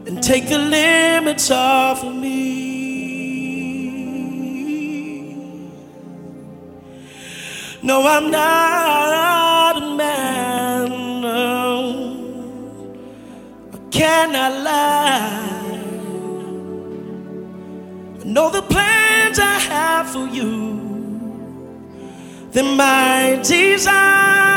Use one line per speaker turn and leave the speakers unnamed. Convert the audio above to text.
and take the limits off of me. No, I'm not a man, no, I cannot lie. I know the plans I have for you, they're my desire.